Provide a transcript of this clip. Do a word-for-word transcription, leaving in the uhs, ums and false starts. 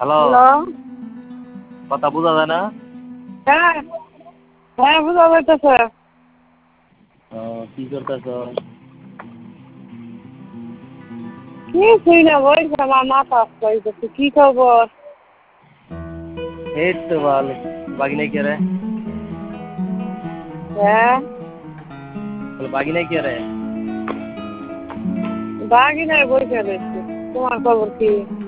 Hello, hello. কথা বোঝা যায় না? হ্যাঁ, হ্যাঁ বোঝা যাইতেছে। ও, কি করতেছ? কিছুই না, বলছি আমার মাথা আসতে কি খবর? এই তো ভালো। বাগিনা কে রে? হ্যাঁ, বাগিনা কে রে? বাগি নাই বসে রয়েছে। তোমার খবর কি?